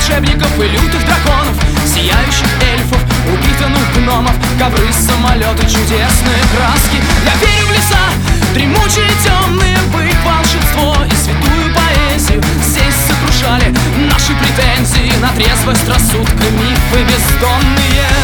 волшебников и лютых драконов, сияющих эльфов, упитанных гномов, ковры, самолеты, чудесные краски. Я верю в леса, дремучие, темные, в их волшебство и святую поэзию. Здесь сокрушали наши претензии на трезвость рассудка, мифы бездонные.